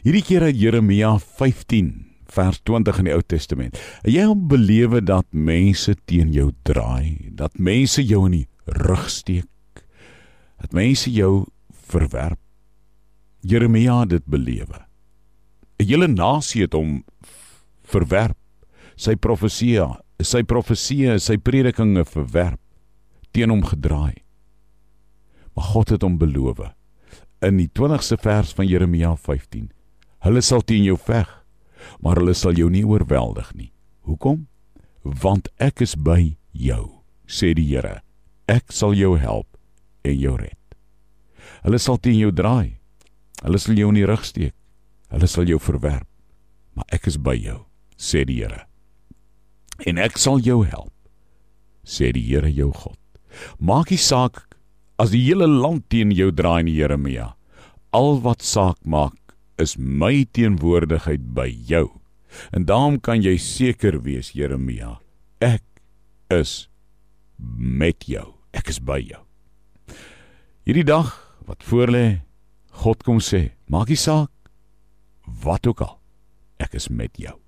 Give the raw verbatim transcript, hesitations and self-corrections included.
Hierdie keer uit Jeremia vyftien, vers twintig in die Ou Testament. Jy al belewe dat mense teen jou draai, dat mense jou in die rug steek, dat mense jou verwerp. Jeremia het dit belewe. 'n Hele nasie het hom verwerp, sy profesie, sy profesie, sy predikinge verwerp, teen hom gedraai. Maar God het hom beloof, in die twintigste vers van Jeremia vyftien, hulle sal teen jou veg, maar hulle sal jou nie oorweldig nie. Hoekom? Want ek is by jou, sê die Here. Ek sal jou help en jou red. Hulle sal teen jou draai, hulle sal jou in die rug steek, hulle sal jou verwerp, maar ek is by jou, sê die Here. En ek sal jou help, sê die Here jou God. Maak nie saak as die hele land teen jou draai in Jeremia. Al wat saak maak is my teenwoordigheid by jou. En daarom kan jy seker wees, Jeremia, ek is met jou. Ek is by jou. Hierdie dag wat voorlê, God kom sê, maak nie saak wat ook al, ek is met jou.